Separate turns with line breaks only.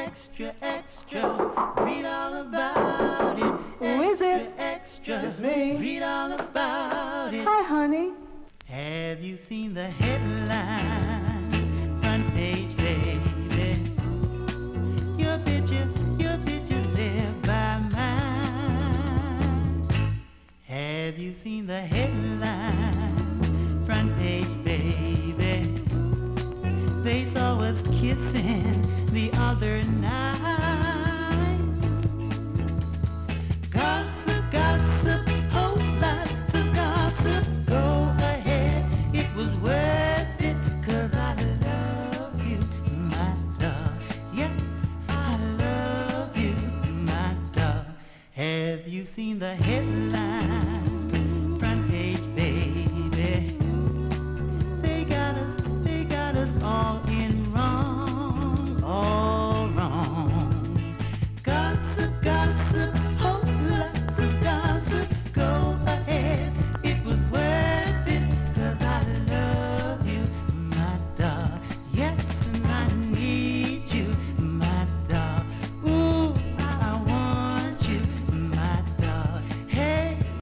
extra, extra. Read all about it.
Who is it?
Extra, extra.
It's me.
Read all about it.
Hi, honey.
Have you seen the headlines? Front page, baby. Your picture's there by mine. Have you seen the headlines? Front page, baby. They saw us kissing the other night. Gossip, gossip, whole lots of gossip. Go ahead, it was worth it, 'cause I love you, my dog. Yes, I love you, my dog. Have you seen the headlines?